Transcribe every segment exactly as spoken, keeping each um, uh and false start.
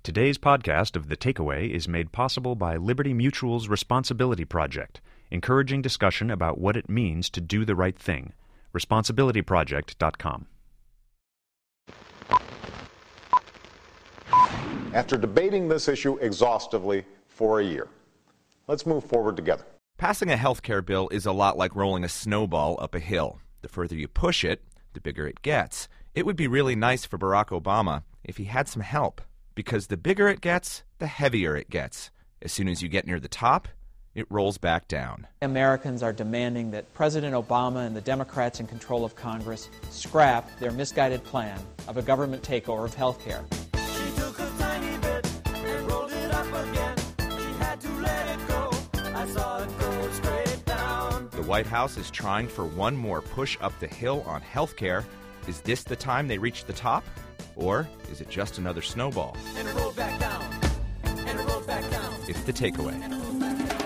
Today's podcast of The Takeaway is made possible by Liberty Mutual's Responsibility Project, encouraging discussion about what it means to do the right thing. responsibility project dot com. After debating this issue exhaustively for a year, let's move forward together. Passing a health care bill is a lot like rolling a snowball up a hill. The further you push it, the bigger it gets. It would be really nice for Barack Obama if he had some help, because the bigger it gets, the heavier it gets. As soon as you get near the top, it rolls back down. Americans are demanding that President Obama and the Democrats in control of Congress scrap their misguided plan of a government takeover of health care. She took a tiny bit and rolled it up again. She had to let it go. I saw it go straight down. The White House is trying for one more push up the hill on health care. Is this the time they reach the top? Or is it just another snowball? And it rolled back down. And it rolled back down. It's The Takeaway. And it rolled back down.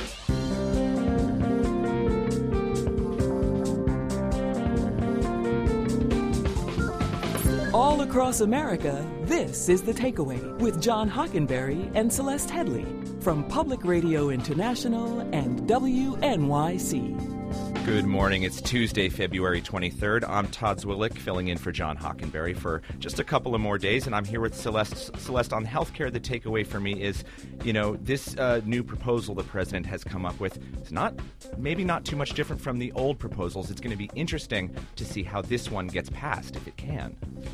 All across America, this is The Takeaway with John Hockenberry and Celeste Headley from Public Radio International and W N Y C. Good morning. It's Tuesday, February twenty-third. I'm Todd Zwillick, filling in for John Hockenberry for just a couple of more days, and I'm here with Celeste. Celeste, on healthcare, the takeaway for me is, you know, this uh, new proposal the president has come up with is not, maybe not too much different from the old proposals. It's going to be interesting to see how this one gets passed, if it can.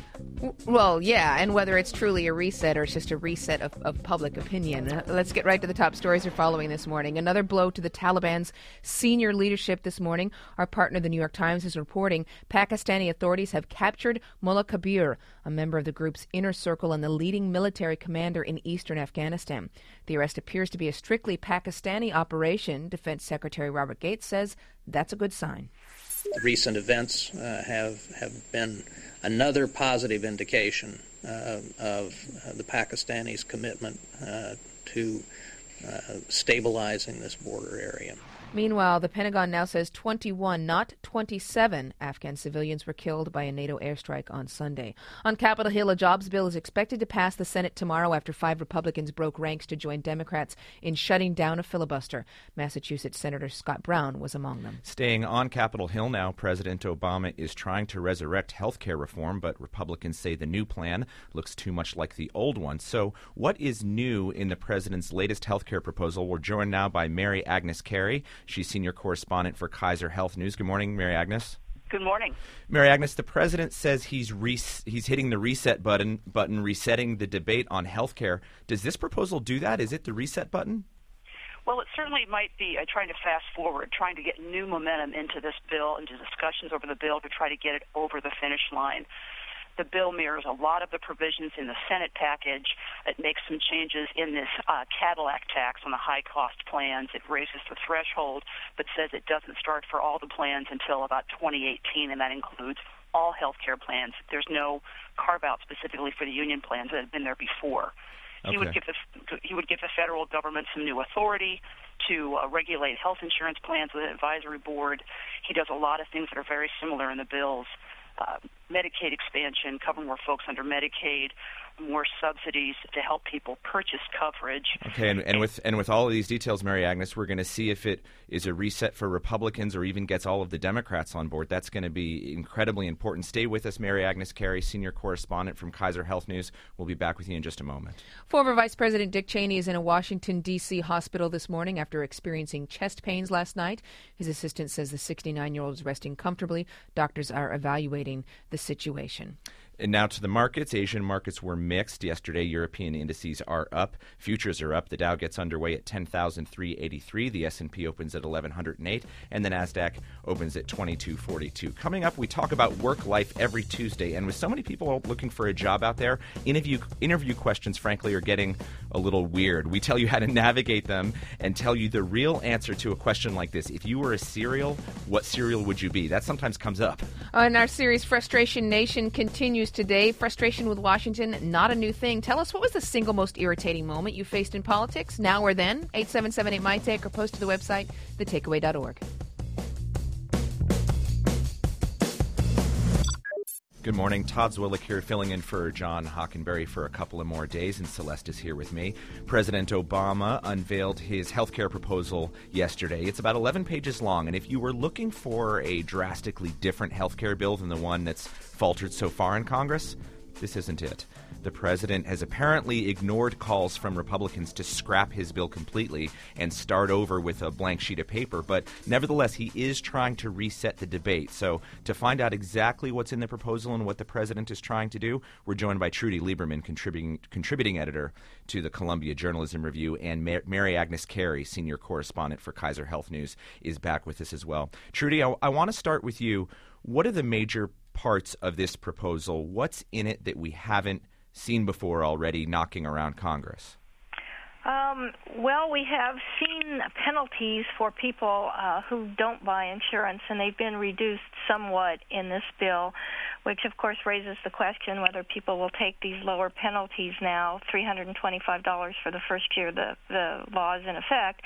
Well, yeah, and whether it's truly a reset or it's just a reset of, of public opinion. Uh, let's get right to the top stories we're following this morning. Another blow to the Taliban's senior leadership this morning. Our partner, the New York Times, is reporting Pakistani authorities have captured Mullah Kabir, a member of the group's inner circle and the leading military commander in eastern Afghanistan. The arrest appears to be a strictly Pakistani operation. Defense Secretary Robert Gates says that's a good sign. Recent events uh, have have been another positive indication uh, of uh, the Pakistanis' commitment uh, to uh, stabilizing this border area. Meanwhile, the Pentagon now says twenty-one, not twenty-seven, Afghan civilians were killed by a NATO airstrike on Sunday. On Capitol Hill, a jobs bill is expected to pass the Senate tomorrow after five Republicans broke ranks to join Democrats in shutting down a filibuster. Massachusetts Senator Scott Brown was among them. Staying on Capitol Hill now, President Obama is trying to resurrect health care reform, but Republicans say the new plan looks too much like the old one. So what is new in the president's latest health care proposal? We're joined now by Mary Agnes Carey. She's senior correspondent for Kaiser Health News. Good morning, Mary Agnes. Good morning. Mary Agnes, the president says he's re- he's hitting the reset button, button, resetting the debate on health care. Does this proposal do that? Is it the reset button? Well, it certainly might be uh, trying to fast forward, trying to get new momentum into this bill, into discussions over the bill to try to get it over the finish line. The bill mirrors a lot of the provisions in the Senate package. It makes some changes in this uh, Cadillac tax on the high-cost plans. It raises the threshold, but says it doesn't start for all the plans until about twenty eighteen, and that includes all health care plans. There's no carve-out specifically for the union plans that have been there before. Okay. He would give the he would give the federal government some new authority to uh, regulate health insurance plans with an advisory board. He does a lot of things that are very similar in the bills. Uh, Medicaid expansion, covering more folks under Medicaid, more subsidies to help people purchase coverage. Okay, and, and with and with all of these details, Mary Agnes, we're going to see if it is a reset for Republicans or even gets all of the Democrats on board. That's going to be incredibly important. Stay with us, Mary Agnes Carey, senior correspondent from Kaiser Health News. We'll be back with you in just a moment. Former Vice President Dick Cheney is in a Washington, D C hospital this morning after experiencing chest pains last night. His assistant says the sixty-nine-year-old is resting comfortably. Doctors are evaluating the situation. And now to the markets. Asian markets were mixed. Yesterday, European indices are up. Futures are up. The Dow gets underway at ten thousand three hundred eighty-three. The S and P opens at eleven oh eight. And the NASDAQ opens at twenty-two forty-two. Coming up, we talk about work life every Tuesday. And with so many people looking for a job out there, interview, interview questions, frankly, are getting a little weird. We tell you how to navigate them and tell you the real answer to a question like this. If you were a cereal, what cereal would you be? That sometimes comes up. And our series, Frustration Nation, continues today. Frustration with Washington, not a new thing. Tell us, what was the single most irritating moment you faced in politics, now or then? eight seven seven eight, M Y Take or post to the website, the takeaway dot org. Good morning. Todd Zwillich here, filling in for John Hockenberry for a couple of more days, and Celeste is here with me. President Obama unveiled his health care proposal yesterday. It's about eleven pages long, and if you were looking for a drastically different health care bill than the one that's faltered so far in Congress, this isn't it. The president has apparently ignored calls from Republicans to scrap his bill completely and start over with a blank sheet of paper, but nevertheless, he is trying to reset the debate. So to find out exactly what's in the proposal and what the president is trying to do, we're joined by Trudy Lieberman, contributing contributing editor to the Columbia Journalism Review, and Ma- Mary Agnes Carey, senior correspondent for Kaiser Health News, is back with us as well. Trudy, I, I want to start with you. What are the major parts of this proposal? What's in it that we haven't seen before already knocking around Congress? Um, well, we have seen penalties for people uh, who don't buy insurance, and they've been reduced somewhat in this bill, which of course raises the question whether people will take these lower penalties now, three hundred twenty-five dollars for the first year the, the law is in effect,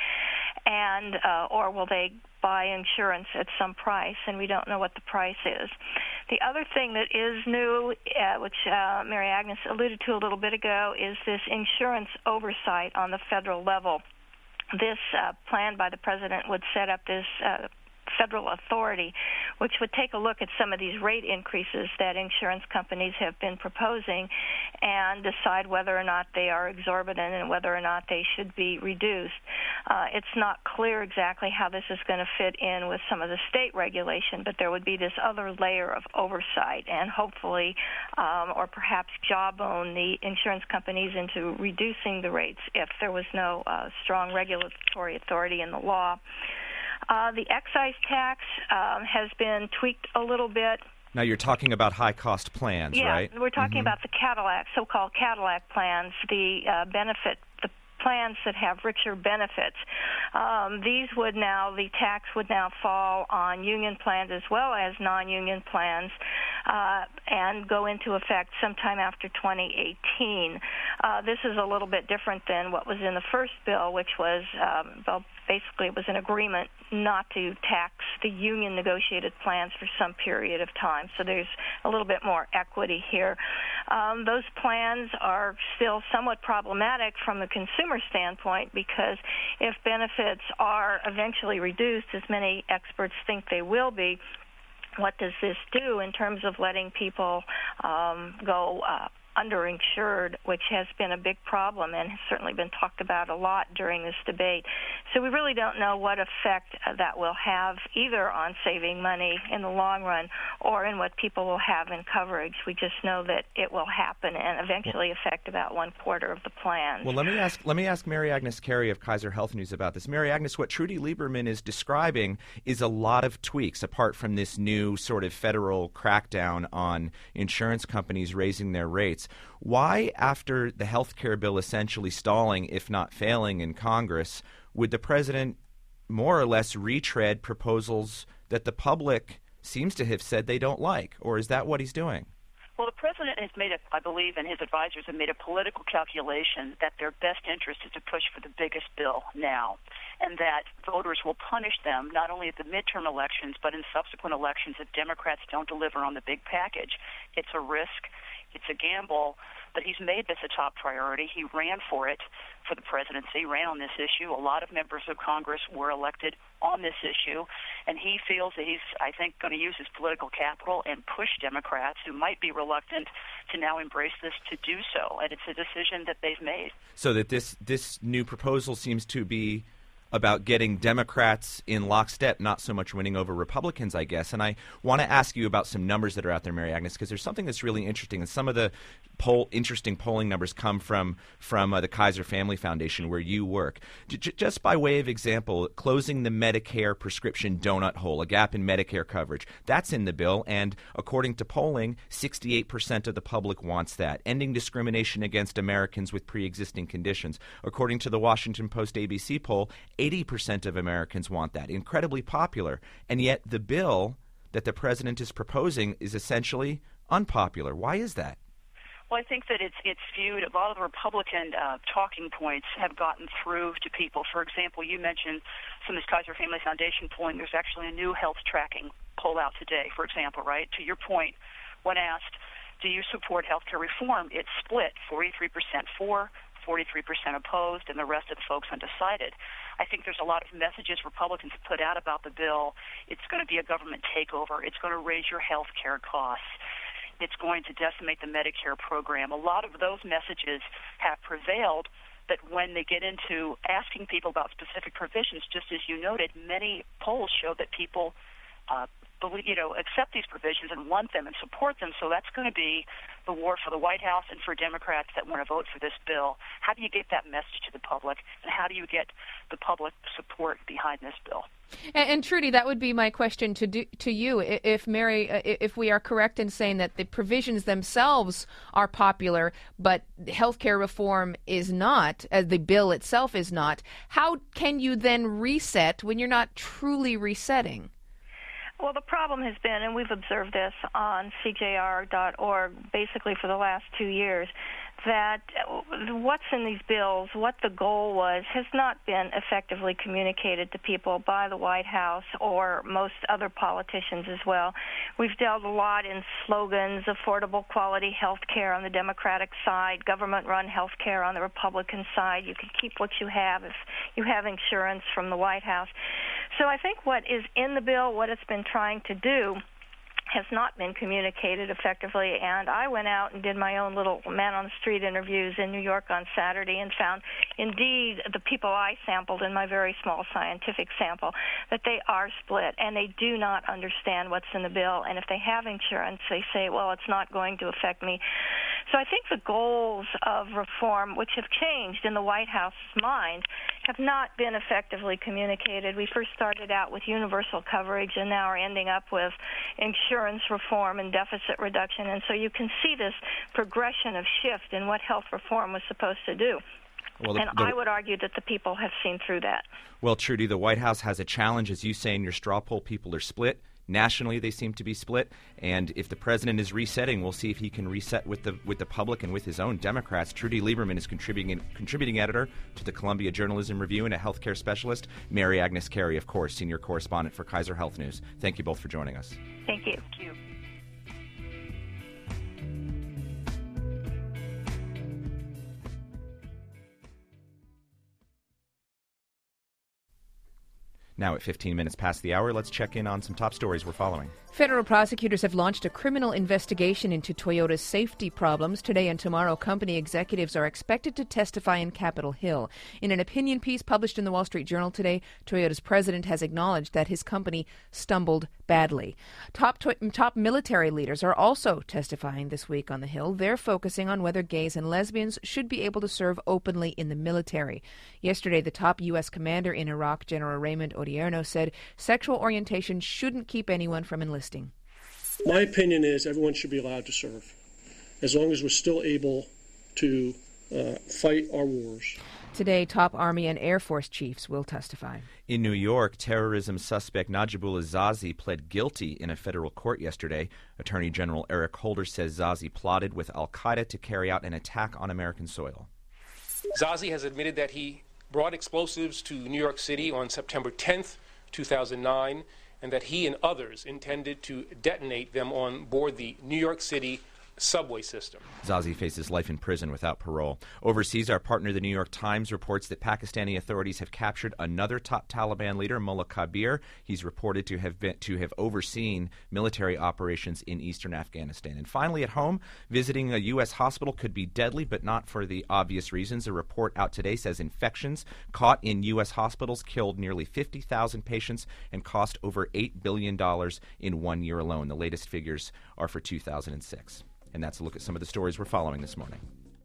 and uh, or will they buy insurance at some price, and we don't know what the price is. The other thing that is new, uh, which uh, Mary Agnes alluded to a little bit ago, is this insurance oversight on the federal level. This uh, plan by the president would set up this uh, federal authority, which would take a look at some of these rate increases that insurance companies have been proposing and decide whether or not they are exorbitant and whether or not they should be reduced. Uh, it's not clear exactly how this is going to fit in with some of the state regulation, but there would be this other layer of oversight and hopefully um, or perhaps jawbone the insurance companies into reducing the rates if there was no uh, strong regulatory authority in the law. Uh, the excise tax um, has been tweaked a little bit. Now you're talking about high-cost plans, yeah, right? Yeah, we're talking mm-hmm. about the Cadillac, so-called Cadillac plans, the uh, benefit, the plans that have richer benefits. Um, these would now, the tax would now fall on union plans as well as non-union plans uh, and go into effect sometime after twenty eighteen. Uh, this is a little bit different than what was in the first bill, which was, um, well, basically it was an agreement not to tax the union negotiated plans for some period of time. So there's a little bit more equity here. Um, those plans are still somewhat problematic from the consumer standpoint because if benefits are eventually reduced, as many experts think they will be, what does this do in terms of letting people um, go uh, underinsured, which has been a big problem and has certainly been talked about a lot during this debate. So we really don't know what effect uh, that will have either on saving money in the long run or in what people will have in coverage. We just know that it will happen and eventually affect about one quarter of the plan. Well, let me ask let me ask Mary Agnes Carey of Kaiser Health News about this. Mary Agnes, what Trudy Lieberman is describing is a lot of tweaks apart from this new sort of federal crackdown on insurance companies raising their rates. Why, after the health care bill essentially stalling, if not failing, in Congress, would the president more or less retread proposals that the public seems to have said they don't like? Or is that what he's doing? Well, the president has made, a, I believe, and his advisors have made a political calculation that their best interest is to push for the biggest bill now, and that voters will punish them not only at the midterm elections but in subsequent elections if Democrats don't deliver on the big package. It's a risk. It's a gamble, but he's made this a top priority. He ran for it for the presidency, ran on this issue. A lot of members of Congress were elected on this issue, and he feels that he's, I think, going to use his political capital and push Democrats who might be reluctant to now embrace this to do so, and it's a decision that they've made. So that this, this new proposal seems to be about getting Democrats in lockstep, not so much winning over Republicans, I guess. And I want to ask you about some numbers that are out there, Mary Agnes, because there's something that's really interesting. And some of the poll, interesting polling numbers come from, from uh, the Kaiser Family Foundation, where you work. J- just by way of example, closing the Medicare prescription donut hole, a gap in Medicare coverage, that's in the bill. And according to polling, sixty-eight percent of the public wants that. Ending discrimination against Americans with pre-existing conditions. According to the Washington Post A B C poll, eighty percent of Americans want that. Incredibly popular. And yet the bill that the president is proposing is essentially unpopular. Why is that? Well, I think that it's it's viewed, a lot of the Republican uh, talking points have gotten through to people. For example, you mentioned some of this Kaiser Family Foundation polling. There's actually a new health tracking poll out today, for example, right? To your point, when asked, do you support health care reform, it's split, forty-three percent for, forty-three percent opposed, and the rest of the folks undecided. I think there's a lot of messages Republicans have put out about the bill. It's going to be a government takeover. It's going to raise your health care costs. It's going to decimate the Medicare program. A lot of those messages have prevailed, but when they get into asking people about specific provisions, just as you noted, many polls show that people uh, believe, you know, accept these provisions and want them and support them. So that's going to be the war for the White House and for Democrats that want to vote for this bill. How do you get that message to the public, and how do you get the public support behind this bill? And, and Trudy, that would be my question to do, to you. If Mary, if we are correct in saying that the provisions themselves are popular, but healthcare reform is not, as the bill itself is not, how can you then reset when you're not truly resetting? Well, the problem has been, and we've observed this on C J R dot org basically for the last two years, that what's in these bills, what the goal was, has not been effectively communicated to people by the White House or most other politicians as well. We've dealt a lot in slogans, affordable quality health care on the Democratic side, government-run health care on the Republican side. You can keep what you have if you have insurance from the White House. So I think what is in the bill, what it's been trying to do, has not been communicated effectively, and I went out and did my own little man-on-the-street interviews in New York on Saturday and found, indeed, the people I sampled in my very small scientific sample, that they are split, and they do not understand what's in the bill, and if they have insurance, they say, well, it's not going to affect me. So I think the goals of reform, which have changed in the White House's mind, have not been effectively communicated. We first started out with universal coverage and now are ending up with insurance reform and deficit reduction. And so you can see this progression of shift in what health reform was supposed to do. Well, the, and the, I would argue that the people have seen through that. Well, Trudy, the White House has a challenge. As you say in your straw poll, people are split. Nationally, they seem to be split, and if the president is resetting, we'll see if he can reset with the with the public and with his own Democrats. Trudy Lieberman is contributing contributing editor to the Columbia Journalism Review and a healthcare specialist. Mary Agnes Carey, of course, senior correspondent for Kaiser Health News. Thank you both for joining us. Thank you. Thank you. Now at fifteen minutes past the hour, let's check in on some top stories we're following. Federal prosecutors have launched a criminal investigation into Toyota's safety problems. Today and tomorrow, company executives are expected to testify in Capitol Hill. In an opinion piece published in the Wall Street Journal today, Toyota's president has acknowledged that his company stumbled badly. Top to- top military leaders are also testifying this week on the Hill. They're focusing on whether gays and lesbians should be able to serve openly in the military. Yesterday, the top U S commander in Iraq, General Raymond Odierno, said sexual orientation shouldn't keep anyone from enlisting. My opinion is everyone should be allowed to serve, as long as we're still able to uh, fight our wars. Today, top Army and Air Force chiefs will testify. In New York, terrorism suspect Najibullah Zazi pled guilty in a federal court yesterday. Attorney General Eric Holder says Zazi plotted with al-Qaeda to carry out an attack on American soil. Zazi has admitted that he brought explosives to New York City on September tenth, two thousand nine, and that he and others intended to detonate them on board the New York City subway system. Zazi faces life in prison without parole. Overseas, our partner, the New York Times, reports that Pakistani authorities have captured another top Taliban leader, Mullah Kabir. He's reported to have been to have overseen military operations in eastern Afghanistan. And finally, at home, visiting a U S hospital could be deadly, but not for the obvious reasons. A report out today says infections caught in U S hospitals killed nearly fifty thousand patients and cost over eight billion dollars in one year alone. The latest figures are for two thousand six. And that's a look at some of the stories we're following this morning.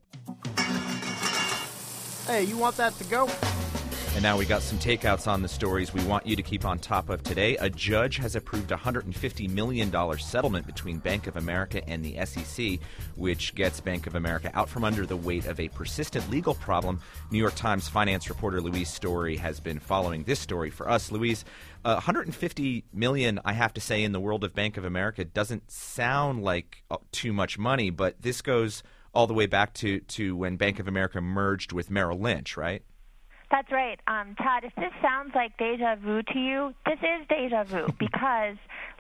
Hey, you want that to go? And now we got some takeouts on the stories we want you to keep on top of today. A judge has approved a one hundred fifty million dollars settlement between Bank of America and the S E C, which gets Bank of America out from under the weight of a persistent legal problem. New York Times finance reporter Louise Story has been following this story for us. Louise, uh, one hundred fifty million dollars, I have to say, in the world of Bank of America doesn't sound like uh, too much money, but this goes all the way back to, to when Bank of America merged with Merrill Lynch, right? That's right. Um, Todd, if this sounds like deja vu to you, this is deja vu because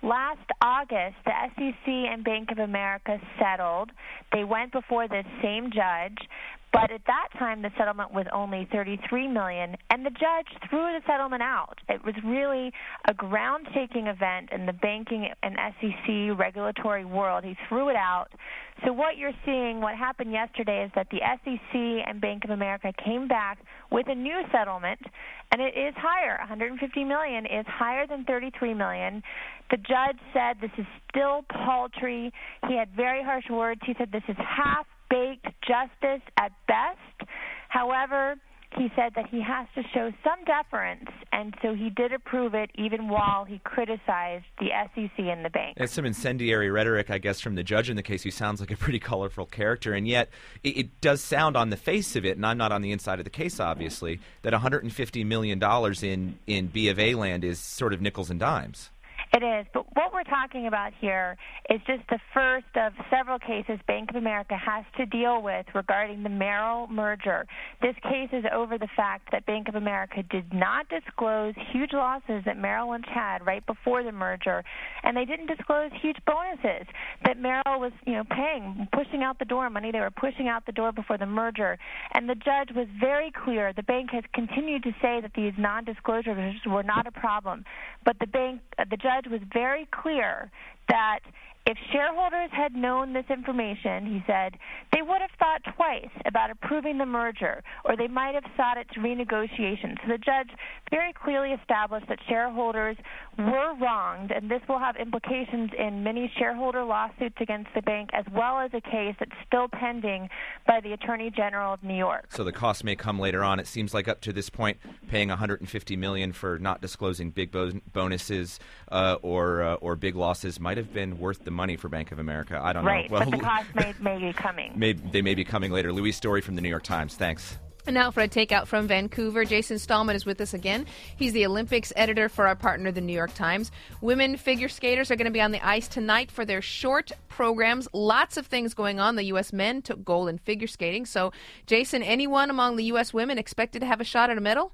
last August, the S E C and Bank of America settled. They went before this same judge. But at that time, the settlement was only thirty-three million dollars, and the judge threw the settlement out. It was really a ground-shaking event in the banking and S E C regulatory world. He threw it out. So what you're seeing, what happened yesterday, is that the S E C and Bank of America came back with a new settlement, and it is higher. one hundred fifty million dollars is higher than thirty-three million dollars. The judge said this is still paltry. He had very harsh words. He said this is half baked justice at best. However, he said that he has to show some deference, and so he did approve it even while he criticized the S E C and the bank. It's some incendiary rhetoric, I guess, from the judge in the case, who sounds like a pretty colorful character, and yet it, it does sound on the face of it, and I'm not on the inside of the case, obviously, that one hundred fifty million dollars in, in B of A land is sort of nickels and dimes. It is, but what we're talking about here is just the first of several cases Bank of America has to deal with regarding the Merrill merger. This case is over the fact that Bank of America did not disclose huge losses that Merrill Lynch had right before the merger, and they didn't disclose huge bonuses that Merrill was, you know, paying, pushing out the door, money they were pushing out the door before the merger. And the judge was very clear. The bank has continued to say that these non-disclosures were not a problem, but the bank, the judge was very clear that if shareholders had known this information, he said, they would have thought twice about approving the merger, or they might have sought its renegotiation. So the judge very clearly established that shareholders were wronged, and this will have implications in many shareholder lawsuits against the bank, as well as a case that's still pending by the Attorney General of New York. So the cost may come later on. It seems like up to this point, paying one hundred fifty million dollars for not disclosing big bo- bonuses uh, or uh, or big losses might have been worth the money for Bank of America. I don't right, know. Right, but the cost may, may be coming. May, they may be coming later. Louise Story from the New York Times. Thanks. And now for a takeout from Vancouver, Jason Stallman is with us again. He's the Olympics editor for our partner, the New York Times. Women figure skaters are going to be on the ice tonight for their short programs. Lots of things going on. The U S men took gold in figure skating. So, Jason, anyone among the U S women expected to have a shot at a medal?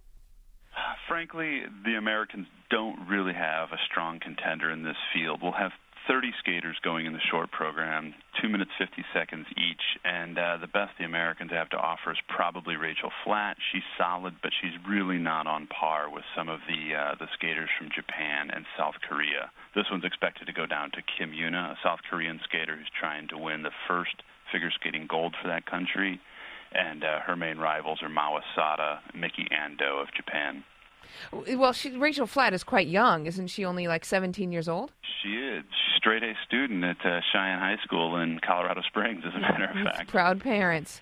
Frankly, the Americans don't really have a strong contender in this field. We'll have thirty skaters going in the short program, two minutes, fifty seconds each, and uh, the best the Americans have to offer is probably Rachel Flatt. She's solid, but she's really not on par with some of the uh, the skaters from Japan and South Korea. This one's expected to go down to Kim Yuna, a South Korean skater who's trying to win the first figure skating gold for that country, and uh, her main rivals are Mao Asada and Miki Ando of Japan. Well, she, Rachel Flatt is quite young. Isn't she only like seventeen years old? She is. Straight A student at uh, Cheyenne High School in Colorado Springs, as a matter of fact. Proud parents.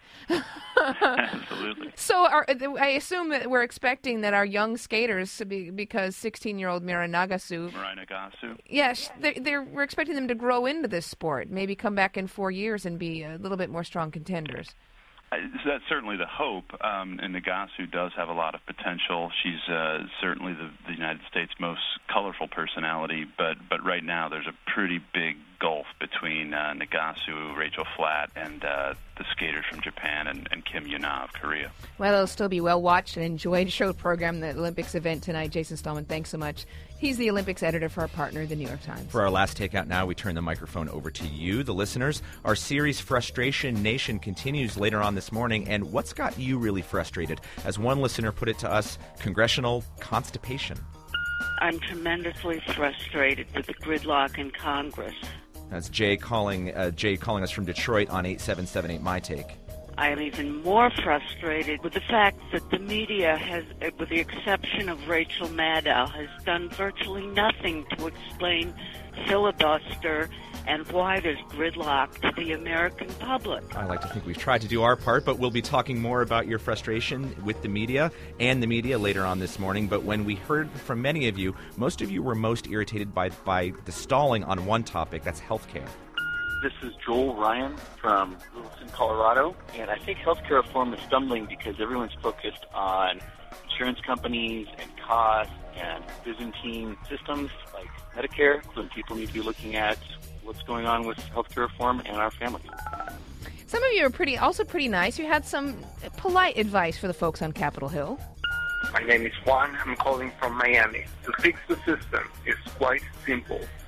Absolutely. So are, I assume that we're expecting that our young skaters, because sixteen-year-old Mira Nagasu, Mirai Nagasu. Yes, they're, they're, we're expecting them to grow into this sport, maybe come back in four years and be a little bit more strong contenders. Uh, so that's certainly the hope, um, and Nagasu does have a lot of potential. She's uh, certainly the, the United States' most colorful personality, but, but right now there's a pretty big gulf between uh, Nagasu, Rachel Flatt, and uh, the skaters from Japan and, and Kim Yuna of Korea. Well, it'll still be well-watched and enjoyed show program, the Olympics event tonight. Jason Stallman, thanks so much. He's the Olympics editor for our partner, the New York Times. For our last takeout now, we turn the microphone over to you, the listeners. Our series Frustration Nation continues later on this morning, and what's got you really frustrated? As one listener put it to us, congressional constipation. I'm tremendously frustrated with the gridlock in Congress. That's Jay calling uh, Jay calling us from Detroit on eight seven seven eight My Take. I am even more frustrated with the fact that the media has, with the exception of Rachel Maddow, has done virtually nothing to explain filibuster and why there's gridlock to the American public. I like to think we've tried to do our part, but we'll be talking more about your frustration with the media and the media later on this morning. But when we heard from many of you, most of you were most irritated by, by the stalling on one topic, that's healthcare. This is Joel Ryan from Littleton, Colorado, and I think healthcare reform is stumbling because everyone's focused on insurance companies and costs and Byzantine systems like Medicare, when people need to be looking at what's going on with healthcare reform and our families. Some of you are pretty, also pretty nice. You had some polite advice for the folks on Capitol Hill. My name is Juan. I'm calling from Miami. To fix the system is quite simple.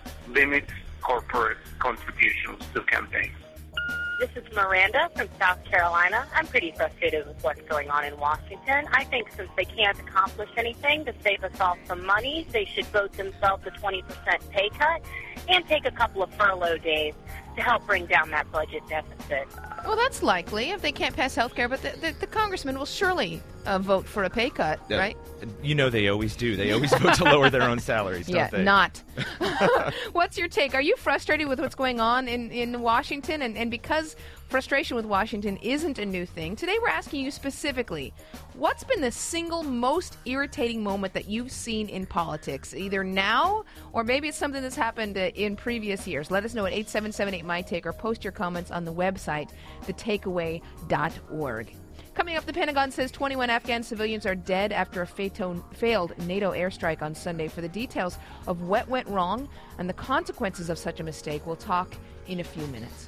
limits corporate contributions to campaigns. This is Miranda from South Carolina. I'm pretty frustrated with what's going on in Washington. I think since they can't accomplish anything to save us all some money, they should vote themselves a twenty percent pay cut and take a couple of furlough days to help bring down that budget deficit. Well, that's likely if they can't pass health care, but the, the, the congressman will surely uh, vote for a pay cut, Uh, right? You know they always do. They always vote to lower their own salaries, don't Yeah, they? not. What's your take? Are you frustrated with what's going on in, in Washington? And, and because frustration with Washington isn't a new thing, today we're asking you specifically, what's been the single most irritating moment that you've seen in politics, either now or maybe it's something that's happened uh, in previous years? Let us know at eight seven seven eight, M Y Take or post your comments on the website, the takeaway dot org. Coming up, the Pentagon says twenty-one Afghan civilians are dead after a fato- failed NATO airstrike on Sunday. For the details of what went wrong and the consequences of such a mistake, we'll talk in a few minutes.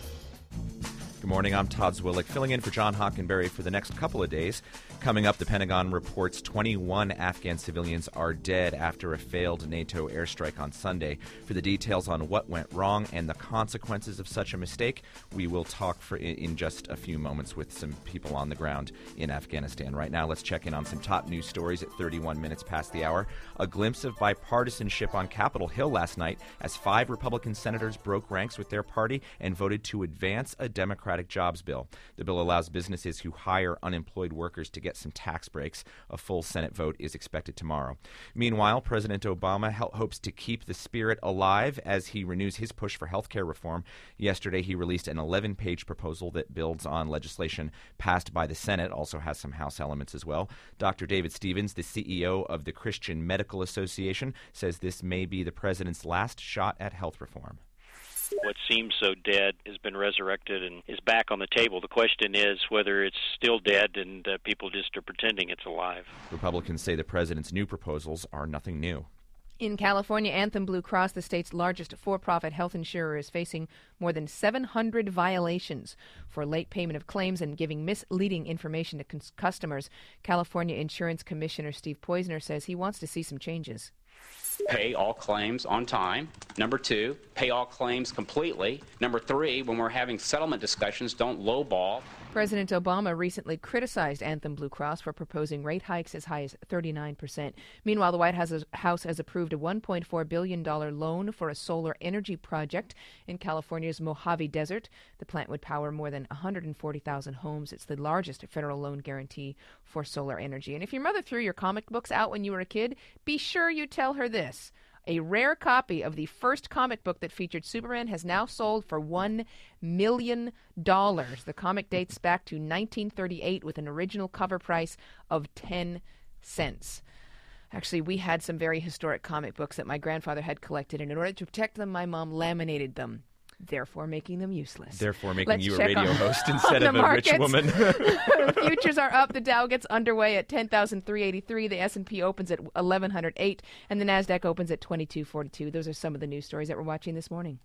Good morning, I'm Todd Zwillick, filling in for John Hockenberry for the next couple of days. Coming up, the Pentagon reports twenty-one Afghan civilians are dead after a failed NATO airstrike on Sunday. For the details on what went wrong and the consequences of such a mistake, we will talk for in just a few moments with some people on the ground in Afghanistan. Right now, let's check in on some top news stories at thirty-one minutes past the hour. A glimpse of bipartisanship on Capitol Hill last night as five Republican senators broke ranks with their party and voted to advance a Democratic jobs bill. The bill allows businesses who hire unemployed workers to get some tax breaks. A full Senate vote is expected tomorrow. Meanwhile, President Obama hopes to keep the spirit alive as he renews his push for health care reform. Yesterday, he released an eleven-page proposal that builds on legislation passed by the Senate, also has some House elements as well. Doctor David Stevens, the C E O of the Christian Medical Association, says this may be the president's last shot at health reform. What seems so dead has been resurrected and is back on the table. The question is whether it's still dead and uh, people just are pretending it's alive. Republicans say the president's new proposals are nothing new. In California, Anthem Blue Cross, the state's largest for-profit health insurer, is facing more than seven hundred violations for late payment of claims and giving misleading information to cons- customers. California Insurance Commissioner Steve Poizner says he wants to see some changes. Pay all claims on time. Number two, pay all claims completely. Number three, when we're having settlement discussions, don't lowball. President Obama recently criticized Anthem Blue Cross for proposing rate hikes as high as thirty-nine percent. Meanwhile, the White House has, House has approved a one point four billion dollars loan for a solar energy project in California's Mojave Desert. The plant would power more than one hundred forty thousand homes. It's the largest federal loan guarantee for solar energy. And if your mother threw your comic books out when you were a kid, be sure you tell her this. A rare copy of the first comic book that featured Superman has now sold for one million dollars. The comic dates back to nineteen thirty-eight with an original cover price of ten cents. Actually, we had some very historic comic books that my grandfather had collected, and in order to protect them, my mom laminated them, therefore making them useless. Therefore making Let's you a check radio on- host instead on of the a rich markets. woman. Futures are up. The Dow gets underway at ten thousand three hundred eighty-three. The S and P opens at eleven oh eight, and the Nasdaq opens at twenty-two forty-two. Those are some of the news stories that we're watching this morning.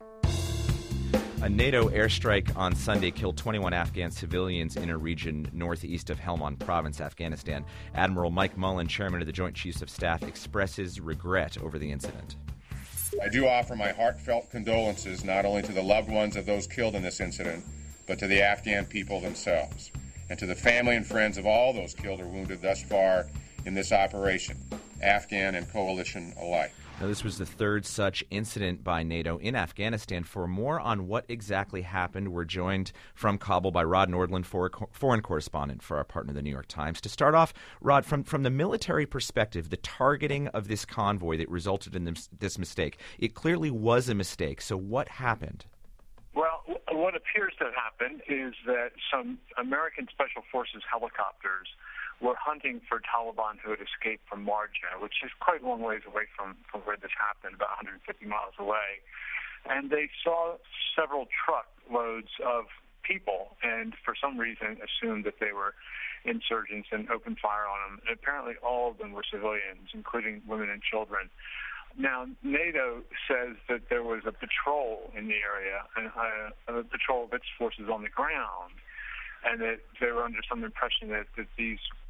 A NATO airstrike on Sunday killed twenty-one Afghan civilians in a region northeast of Helmand Province, Afghanistan. Admiral Mike Mullen, chairman of the Joint Chiefs of Staff, expresses regret over the incident. I do offer my heartfelt condolences not only to the loved ones of those killed in this incident, but to the Afghan people themselves, and to the family and friends of all those killed or wounded thus far in this operation, Afghan and coalition alike. Now, this was the third such incident by NATO in Afghanistan. For more on what exactly happened, we're joined from Kabul by Rod Nordland, foreign correspondent for our partner, the New York Times. To start off, Rod, from, from the military perspective, the targeting of this convoy that resulted in this, this mistake, it clearly was a mistake. So what happened? Well, what appears to have happened is that some American Special Forces helicopters were hunting for Taliban who had escaped from Marja, which is quite a long ways away from, from where this happened, about one hundred fifty miles away. And they saw several truckloads of people and for some reason assumed that they were insurgents and opened fire on them. And apparently all of them were civilians, including women and children. Now, NATO says that there was a patrol in the area, a, a patrol of its forces on the ground, and that they were under some impression that, that these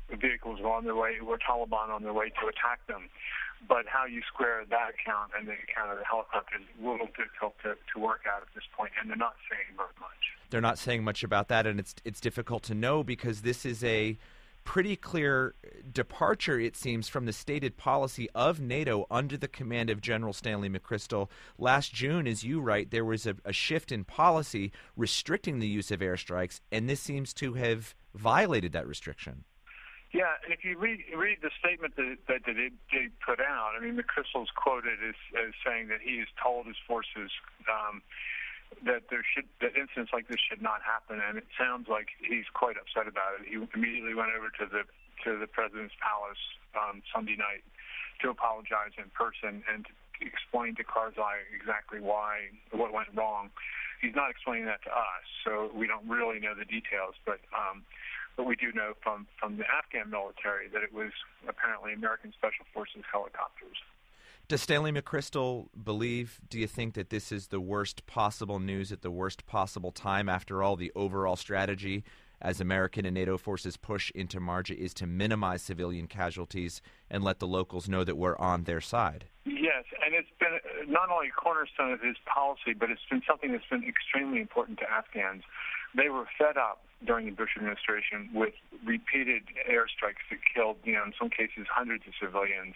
vehicles were on their way, were Taliban on their way to attack them. But how you square that account and the account of the helicopter is a little difficult to, to work out at this point, and they're not saying very much. They're not saying much about that, and it's it's difficult to know because this is a pretty clear departure, it seems, from the stated policy of NATO under the command of General Stanley McChrystal. Last June, as you write, there was a, a shift in policy restricting the use of airstrikes, and this seems to have violated that restriction. Yeah, and if you read read the statement that, that they, they put out, I mean, McChrystal's quoted as, as saying that he has told his forces um, that there should that incidents like this should not happen, and it sounds like he's quite upset about it. He immediately went over to the to the president's palace um, Sunday night to apologize in person and to explain to Karzai exactly why what went wrong. He's not explaining that to us, so we don't really know the details, but. Um, But we do know from, from the Afghan military that it was apparently American Special Forces helicopters. Does Stanley McChrystal believe, do you think, that this is the worst possible news at the worst possible time? After all, the overall strategy as American and NATO forces push into Marja is to minimize civilian casualties and let the locals know that we're on their side. Yes, and it's been not only a cornerstone of his policy, but it's been something that's been extremely important to Afghans. They were fed up during the Bush administration with repeated airstrikes that killed, you know, in some cases hundreds of civilians.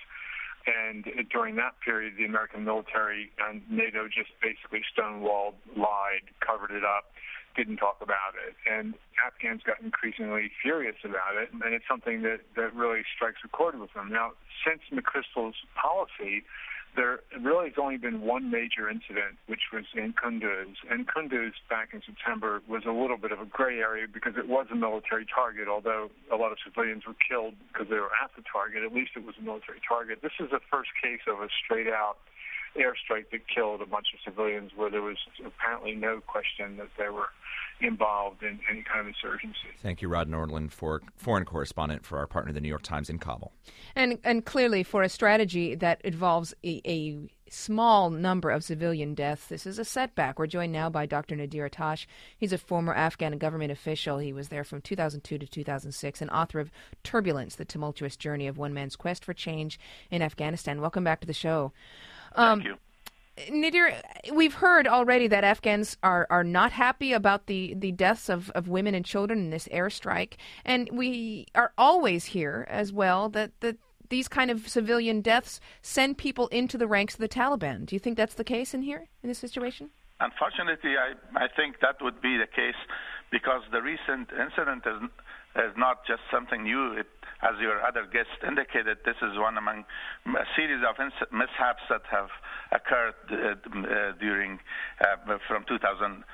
And during that period, the American military and NATO just basically stonewalled, lied, covered it up, didn't talk about it. And Afghans got increasingly furious about it, and it's something that, that really strikes a chord with them. Now, since McChrystal's policy, there really has only been one major incident, which was in Kunduz. And Kunduz, back in September, was a little bit of a gray area because it was a military target, although a lot of civilians were killed because they were at the target. At least it was a military target. This is the first case of a straight-out airstrike that killed a bunch of civilians where there was apparently no question that they were involved in any kind of insurgency. Thank you, Rod Nordland, for foreign correspondent for our partner, the New York Times in Kabul. And and clearly for a strategy that involves a, a small number of civilian deaths, this is a setback. We're joined now by Doctor Nadir Atash. He's a former Afghan government official. He was there from two thousand two to two thousand six and author of Turbulence, The Tumultuous Journey of One Man's Quest for Change in Afghanistan. Welcome back to the show. Um, Thank you. Nadir, we've heard already that Afghans are, are not happy about the, the deaths of, of women and children in this airstrike. And we are always hear as well that, that these kind of civilian deaths send people into the ranks of the Taliban. Do you think that's the case in here, in this situation? Unfortunately, I, I think that would be the case because the recent incident is, is not just something new. It, as your other guest indicated, this is one among a series of ins- mishaps that have occurred uh, uh, during uh, from two thousand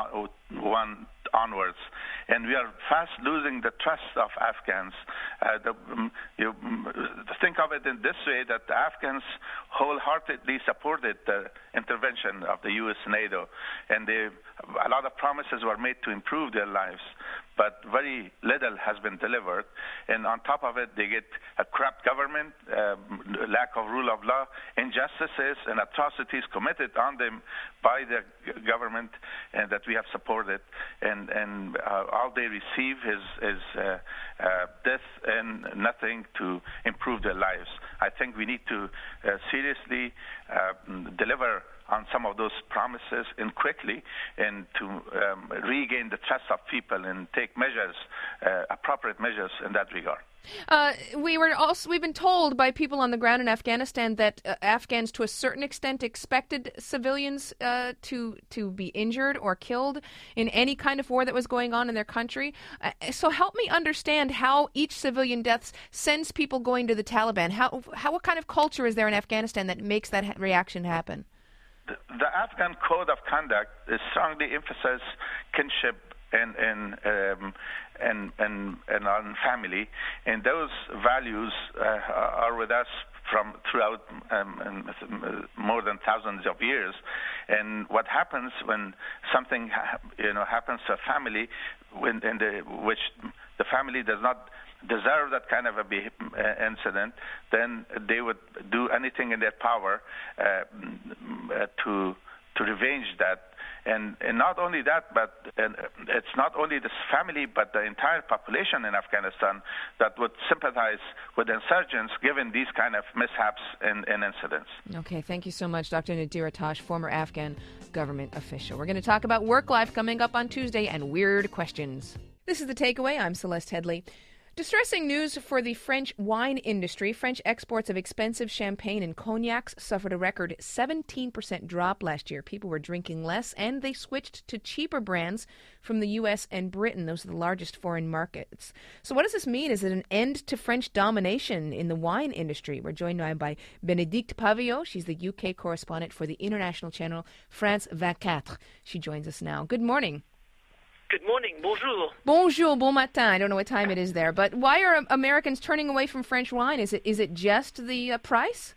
one onwards, and we are fast losing the trust of Afghans. Uh, the, um, you um, think of it in this way: that the Afghans wholeheartedly supported the intervention of the U S NATO, and they, a lot of promises were made to improve their lives, but very little has been delivered. And on top of it, they get a corrupt government, uh, lack of rule of law, injustices and atrocities committed on them by the government and that we have supported. And, and uh, all they receive is, is uh, uh, death and nothing to improve their lives. I think we need to uh, seriously uh, deliver on some of those promises and quickly, and to um, regain the trust of people and take measures, uh, appropriate measures in that regard. Uh, we were also we've been told by people on the ground in Afghanistan that uh, Afghans, to a certain extent, expected civilians uh, to to be injured or killed in any kind of war that was going on in their country. Uh, so help me understand how each civilian death sends people going to the Taliban. How how what kind of culture is there in Afghanistan that makes that ha- reaction happen? The, the Afghan code of conduct is strongly emphasizes kinship and and, um, and and and on family, and those values uh, are with us from throughout um, more than thousands of years. And what happens when something you know happens to a family, when in the which the family does not deserve that kind of a be- uh, incident, then they would do anything in their power uh, uh, to to revenge that. And, and not only that, but and it's not only this family, but the entire population in Afghanistan that would sympathize with insurgents given these kind of mishaps and, and incidents. Okay, thank you so much, Doctor Nadir Atash, former Afghan government official. We're going to talk about work life coming up on Tuesday and weird questions. This is The Takeaway. I'm Celeste Headley. Distressing news for the French wine industry. French exports of expensive champagne and cognacs suffered a record seventeen percent drop last year. People were drinking less, and they switched to cheaper brands from the U S and Britain. Those are the largest foreign markets. So what does this mean? Is it an end to French domination in the wine industry? We're joined now by Bénédicte Paviot. She's the U K correspondent for the international channel France vingt-quatre. She joins us now. Good morning. Good morning. Bonjour. Bonjour, bon matin. I don't know what time it is there, but why are Americans turning away from French wine? Is it is it just the uh, price?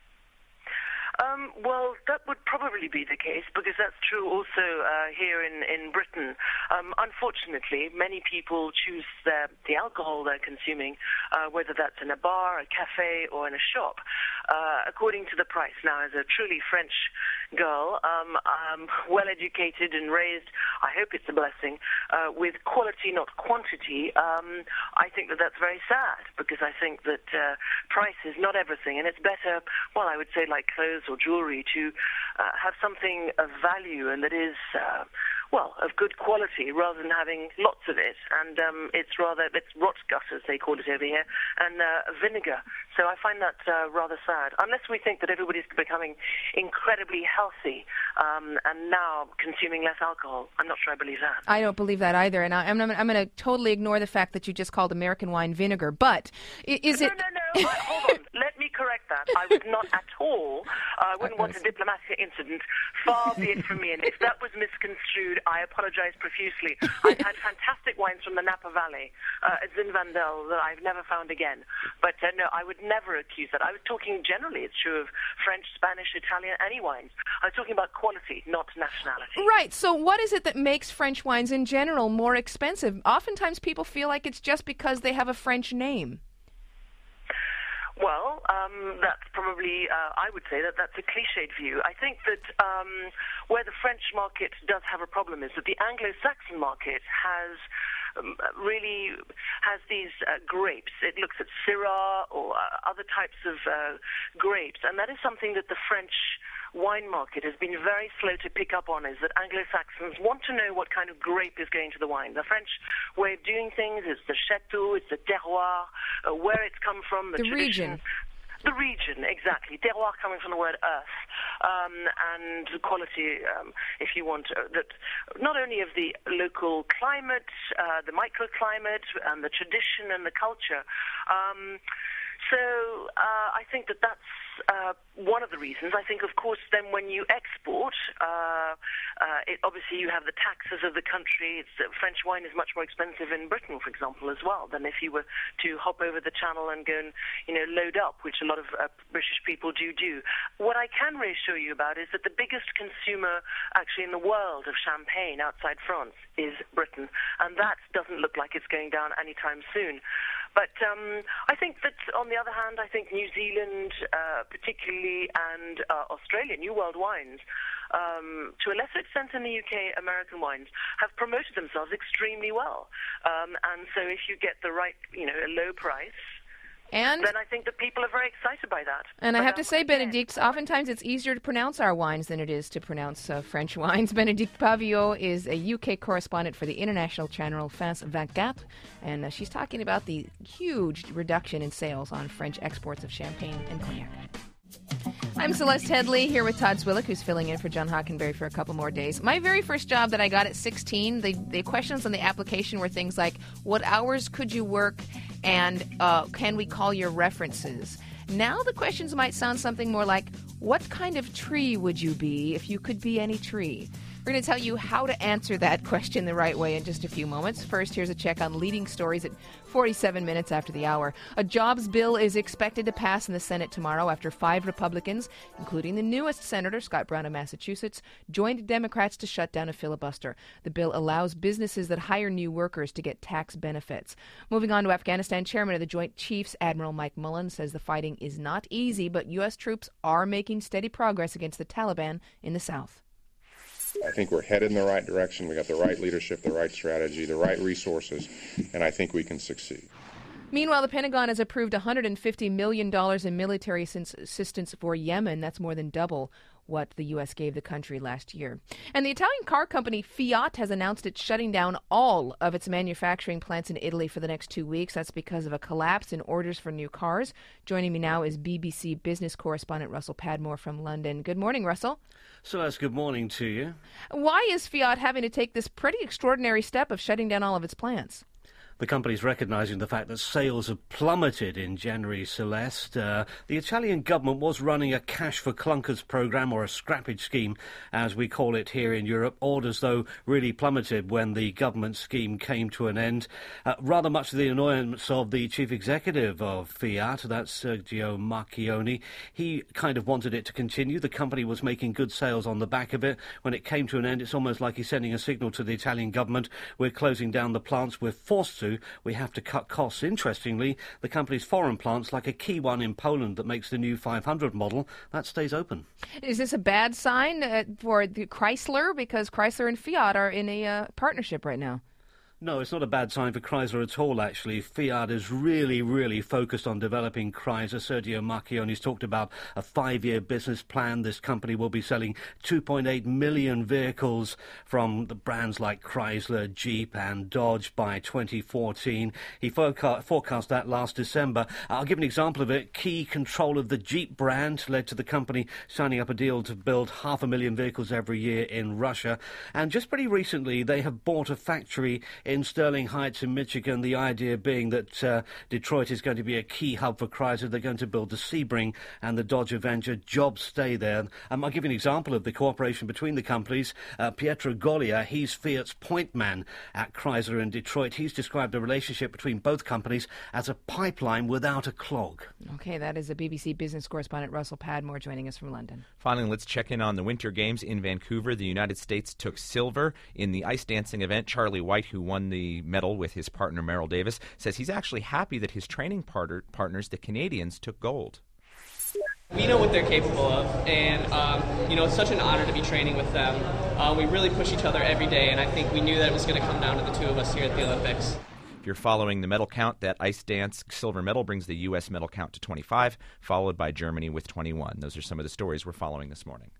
Um, well, that would probably be the case because that's true also uh, here in, in Britain. Um, unfortunately, many people choose the, the alcohol they're consuming, uh, whether that's in a bar, a cafe, or in a shop, uh, according to the price. Now, as a truly French girl, um, um, well-educated and raised, I hope it's a blessing, uh, with quality, not quantity, um, I think that that's very sad because I think that uh, price is not everything, and it's better, well, I would say like clothes or jewelry, to uh, have something of value and that is, uh, well, of good quality rather than having lots of it. And um, it's rather, it's rotgut, as they call it over here, and uh, vinegar. So I find that uh, rather sad, unless we think that everybody's becoming incredibly healthy um, and now consuming less alcohol. I'm not sure I believe that. I don't believe that either, and I, I'm, I'm going to totally ignore the fact that you just called American wine vinegar, but is no, it... No, no, no, hold on. Let me correct that. I would not at all, uh, I wouldn't want a diplomatic incident. Far be it from me, and if that was misconstrued, I apologize profusely. I've had fantastic wines from the Napa Valley uh, at Zinfandel that I've never found again. But uh, no, I would never accuse that. I was talking generally, it's true of French, Spanish, Italian, any wines. I was talking about quality, not nationality. Right. So what is it that makes French wines in general more expensive? Oftentimes people feel like it's just because they have a French name. Well, um, that's probably, uh, I would say that that's a cliched view. I think that um, where the French market does have a problem is that the Anglo-Saxon market has um, really has these uh, grapes. It looks at Syrah or uh, other types of uh, grapes, and that is something that the French wine market has been very slow to pick up on, is that Anglo-Saxons want to know what kind of grape is going to the wine. The French way of doing things is the chateau, it's the terroir, uh, where it's come from, the, the tradition. region. The region, exactly. Terroir coming from the word earth, um, and quality, um, if you want, uh, that not only of the local climate, uh, the microclimate, and the tradition and the culture. Um, So uh, I think that that's uh, one of the reasons. I think, of course, then when you export, uh, uh, it, obviously you have the taxes of the country. It's, uh, French wine is much more expensive in Britain, for example, as well, than if you were to hop over the channel and go and, you know, load up, which a lot of uh, British people do do. What I can reassure you about is that the biggest consumer, actually, in the world of champagne outside France is Britain, and that doesn't look like it's going down anytime soon. But um, I think that, on the other hand, I think New Zealand, uh, particularly, and uh, Australia, New World wines, um, to a lesser extent in the U K, American wines, have promoted themselves extremely well. Um, and so if you get the right, you know, a low price, And then I think that people are very excited by that. And but I have to um, say, Bénédicte, oftentimes it's easier to pronounce our wines than it is to pronounce uh, French wines. Bénédicte Paviot is a U K correspondent for the international channel France vingt-quatre, and uh, she's talking about the huge reduction in sales on French exports of champagne and cognac. I'm Celeste Headley here with Todd Swillick, who's filling in for John Hockenberry for a couple more days. My very first job that I got at sixteen, the, the questions on the application were things like, what hours could you work, and uh, can we call your references? Now the questions might sound something more like, what kind of tree would you be if you could be any tree? We're going to tell you how to answer that question the right way in just a few moments. First, here's a check on leading stories at forty-seven minutes after the hour. A jobs bill is expected to pass in the Senate tomorrow after five Republicans, including the newest Senator, Scott Brown of Massachusetts, joined Democrats to shut down a filibuster. The bill allows businesses that hire new workers to get tax benefits. Moving on to Afghanistan, Chairman of the Joint Chiefs, Admiral Mike Mullen, says the fighting is not easy, but U S troops are making steady progress against the Taliban in the south. I think we're headed in the right direction. We got the right leadership, the right strategy, the right resources, and I think we can succeed. Meanwhile, the Pentagon has approved one hundred fifty million dollars in military assistance for Yemen. That's more than double what the U S gave the country last year. And the Italian car company Fiat has announced it's shutting down all of its manufacturing plants in Italy for the next two weeks. That's because of a collapse in orders for new cars. Joining me now is B B C business correspondent Russell Padmore from London. Good morning, Russell. Celeste, good morning to you. Why is Fiat having to take this pretty extraordinary step of shutting down all of its plants? The company's recognising the fact that sales have plummeted in January, Celeste. Uh, the Italian government was running a cash for clunkers programme, or a scrappage scheme, as we call it here in Europe. Orders, though, really plummeted when the government scheme came to an end. Uh, rather much to the annoyance of the chief executive of Fiat, that's Sergio Marchionne. He kind of wanted it to continue. The company was making good sales on the back of it. When it came to an end, it's almost like he's sending a signal to the Italian government. We're closing down the plants. We're forced to. We have to cut costs. Interestingly, the company's foreign plants, like a key one in Poland that makes the new five hundred model, that stays open. Is this a bad sign uh, for the Chrysler? Because Chrysler and Fiat are in a uh, partnership right now. No, it's not a bad sign for Chrysler at all, actually. Fiat is really, really focused on developing Chrysler. Sergio Marchionne's talked about a five-year business plan. This company will be selling two point eight million vehicles from the brands like Chrysler, Jeep and Dodge by twenty fourteen. He forecast, forecast that last December. I'll give an example of it. Key control of the Jeep brand led to the company signing up a deal to build half a million vehicles every year in Russia. And just pretty recently, they have bought a factory in Sterling Heights in Michigan, the idea being that uh, Detroit is going to be a key hub for Chrysler. They're going to build the Sebring and the Dodge Avenger. Jobs stay there. Um, I'll give you an example of the cooperation between the companies. Uh, Pietro Golia, he's Fiat's point man at Chrysler in Detroit. He's described the relationship between both companies as a pipeline without a clog. Okay, that is a B B C business correspondent Russell Padmore joining us from London. Finally, let's check in on the Winter Games in Vancouver. The United States took silver in the ice dancing event. Charlie White, who won the medal with his partner Merrill Davis, says he's actually happy that his training partner, partners, the Canadians, took gold. We know what they're capable of, and um, you know, it's such an honor to be training with them. Uh, we really push each other every day, and I think we knew that it was going to come down to the two of us here at the Olympics. If you're following the medal count, that ice dance silver medal brings the U S medal count to twenty-five, followed by Germany with twenty-one. Those are some of the stories we're following this morning.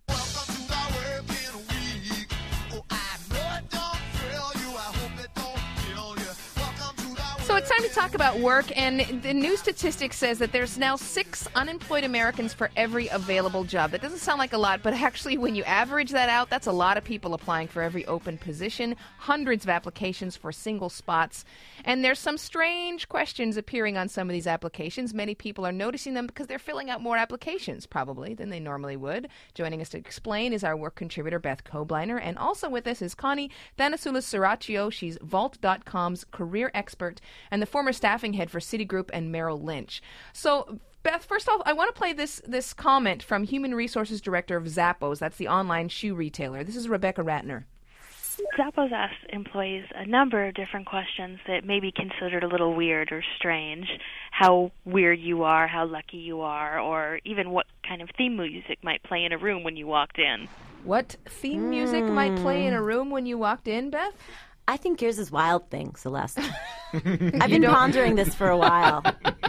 So it's time to talk about work, and the new statistic says that there's now six unemployed Americans for every available job. That doesn't sound like a lot, but actually when you average that out, that's a lot of people applying for every open position, hundreds of applications for single spots, and there's some strange questions appearing on some of these applications. Many people are noticing them because they're filling out more applications, probably, than they normally would. Joining us to explain is our work contributor, Beth Kobliner, and also with us is Connie Thanasoulas-Saraccio. She's Vault dot com's career expert and the former staffing head for Citigroup and Merrill Lynch. So, Beth, first off, I want to play this this comment from Human Resources Director of Zappos. That's the online shoe retailer. This is Rebecca Ratner. Zappos asks employees a number of different questions that may be considered a little weird or strange. How weird you are, how lucky you are, or even what kind of theme music might play in a room when you walked in. What theme music mm. might play in a room when you walked in, Beth? I think yours is Wild Thing, Celeste. I've been pondering this for a while.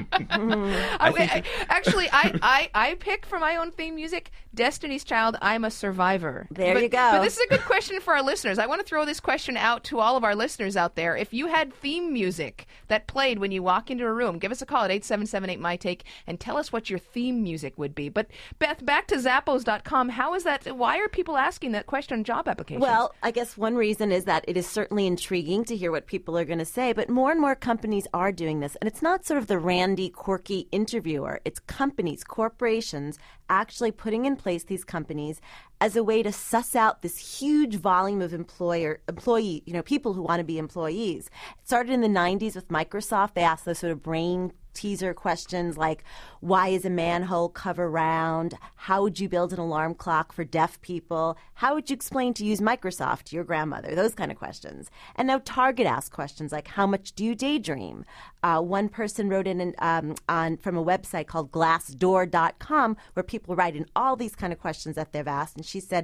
I I, actually, I, I, I pick for my own theme music Destiny's Child, I'm a Survivor. There but, you go. But this is a good question for our listeners. I want to throw this question out to all of our listeners out there. If you had theme music that played when you walk into a room, give us a call at eight seven seven eight M Y Take and tell us what your theme music would be. But, Beth, back to Zappos dot com. How is that? Why are people asking that question on job applications? Well, I guess one reason is that it is certainly intriguing to hear what people are going to say, but more and more companies are doing this. And it's not sort of the randy, quirky interviewer. It's companies, corporations, actually putting in place these companies as a way to suss out this huge volume of employer, employee, you know, people who want to be employees. It started in the nineties with Microsoft. They asked those sort of brain teaser questions like, why is a manhole cover round? How would you build an alarm clock for deaf people? How would you explain to use Microsoft to your grandmother? Those kind of questions. And now Target asks questions like, how much do you daydream? Uh, one person wrote in an, um, on from a website called glassdoor dot com where people write in all these kind of questions that they've asked. And she said,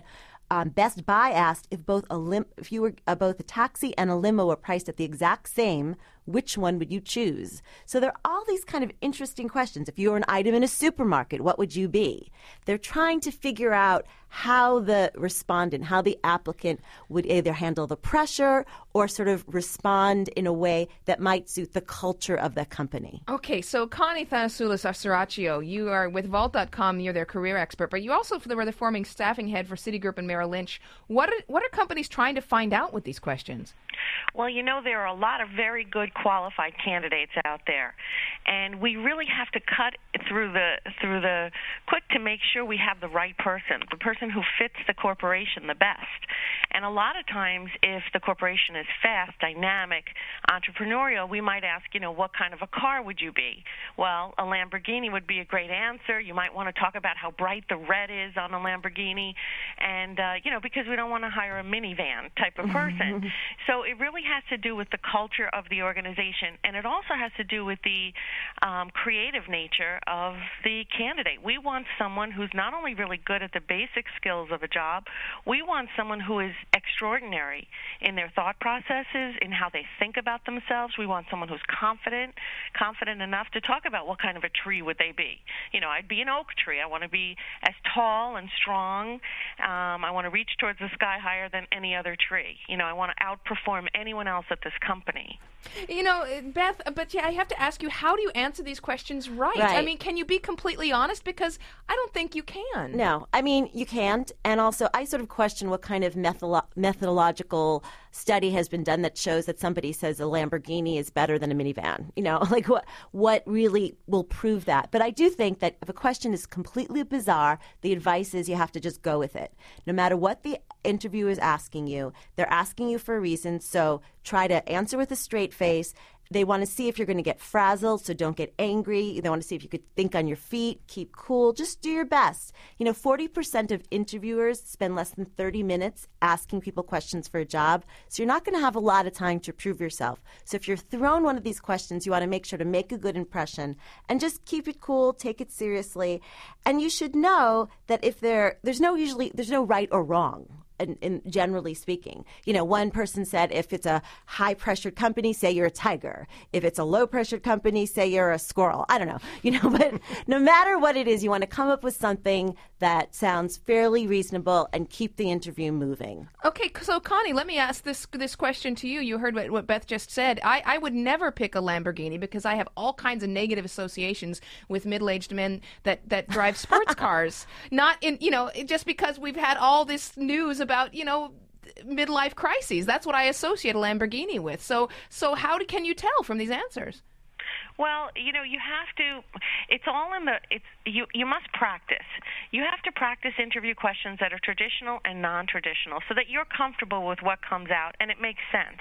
um, Best Buy asked if both a lim- if you were uh, both a taxi and a limo were priced at the exact same, which one would you choose? So there are all these kind of interesting questions. If you were an item in a supermarket, what would you be? They're trying to figure out how the respondent, how the applicant would either handle the pressure or sort of respond in a way that might suit the culture of the company. Okay, so Connie Thanasoulis Saraccio, you are with Vault dot com, you're their career expert, but you also were the forming staffing head for Citigroup and Merrill Lynch. What are, what are companies trying to find out with these questions? Well, you know, there are a lot of very good qualified candidates out there, and we really have to cut through the through the quick to make sure we have the right person, the person who fits the corporation the best. And a lot of times, if the corporation is fast, dynamic, entrepreneurial, we might ask, you know, what kind of a car would you be? Well, a Lamborghini would be a great answer. You might want to talk about how bright the red is on a Lamborghini, and, uh, you know, because we don't want to hire a minivan type of person. So it really has to do with the culture of the organization, and it also has to do with the um, creative nature of the candidate. We want someone who's not only really good at the basic skills of a job, we want someone who is extraordinary in their thought processes, in how they think about themselves. We want someone who's confident, confident enough to talk about what kind of a tree would they be. You know, I'd be an oak tree. I want to be as tall and strong. Um, I want to reach towards the sky higher than any other tree. You know, I want to outperform anyone else at this company. You know, Beth, but yeah, I have to ask you, how do you answer these questions right? Right. I mean, can you be completely honest? Because I don't think you can. No, I mean, you can't. And also, I sort of question what kind of methodolo- methodological study has been done that shows that somebody says a Lamborghini is better than a minivan. You know, like what, what really will prove that? But I do think that if a question is completely bizarre, the advice is you have to just go with it. No matter what the interviewer is asking you, they're asking you for a reason, so try to answer with a straight face. They want to see if you're going to get frazzled, so don't get angry. They want to see if you could think on your feet, keep cool, just do your best. You know, forty percent of interviewers spend less than thirty minutes asking people questions for a job, so you're not going to have a lot of time to prove yourself. So if you're thrown one of these questions, you want to make sure to make a good impression and just keep it cool, take it seriously. And you should know that if there, there's no usually, there's no right or wrong. In, in generally speaking, you know, one person said if it's a high-pressured company, say you're a tiger. If it's a low-pressured company, say you're a squirrel. I don't know, you know, but no matter what it is, you want to come up with something that sounds fairly reasonable and keep the interview moving. Okay, so Connie, let me ask this this question to you. You heard what, what Beth just said. I, I would never pick a Lamborghini because I have all kinds of negative associations with middle-aged men that, that drive sports cars. Not in, you know, just because we've had all this news about about, you know, midlife crises. That's what I associate a Lamborghini with. So so how do, can you tell from these answers? Well, you know, you have to, it's all in the, it's you, you must practice. You have to practice interview questions that are traditional and non-traditional so that you're comfortable with what comes out and it makes sense.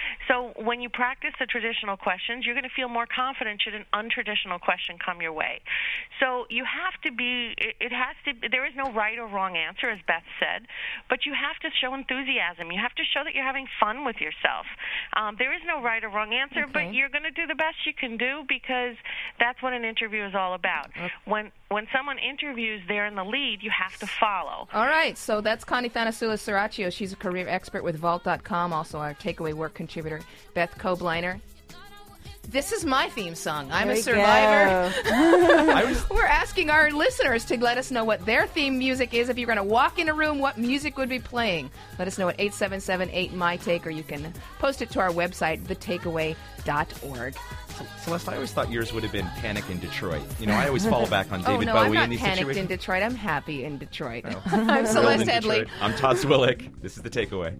So when you practice the traditional questions, you're going to feel more confident should an untraditional question come your way. So you have to be, it, it has to, there is no right or wrong answer, as Beth said, but you have to show enthusiasm. You have to show that you're having fun with yourself. Um, there is no right or wrong answer, Okay. but you're going to do the best you can do because that's what an interview is all about. Okay. When when someone interviews, they're in the lead, you have to follow. All right, so that's Connie Thanasoulis Saraccio. She's a career expert with Vault dot com, also our takeaway work contributor, Beth Kobliner. This is my theme song. I'm there a survivor. was... We're asking our listeners to let us know what their theme music is. If you're going to walk in a room, what music would be playing? Let us know at eight seven seven eight M Y Take, or you can post it to our website, the takeaway dot org. Celeste, I always thought yours would have been Panic in Detroit. You know, I always fall back on David oh, no, Bowie I'm not in these panicked situations. in Detroit. I'm happy in Detroit. No. I'm Celeste Headley. I'm Todd Swillick. This is The Takeaway.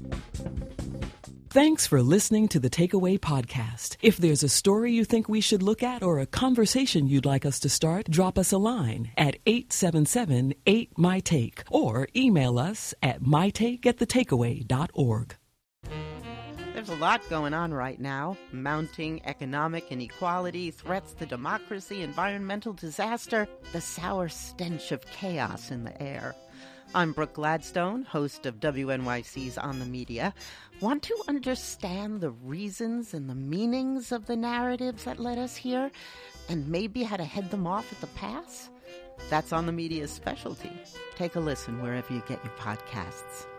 Thanks for listening to the Takeaway Podcast. If there's a story you think we should look at or a conversation you'd like us to start, drop us a line at eight seven seven eight M Y Take or email us at my take at the takeaway dot org. There's a lot going on right now. Mounting economic inequality, threats to democracy, environmental disaster, the sour stench of chaos in the air. I'm Brooke Gladstone, host of W N Y C's On the Media. Want to understand the reasons and the meanings of the narratives that led us here, and maybe how to head them off at the pass? That's On the Media's specialty. Take a listen wherever you get your podcasts.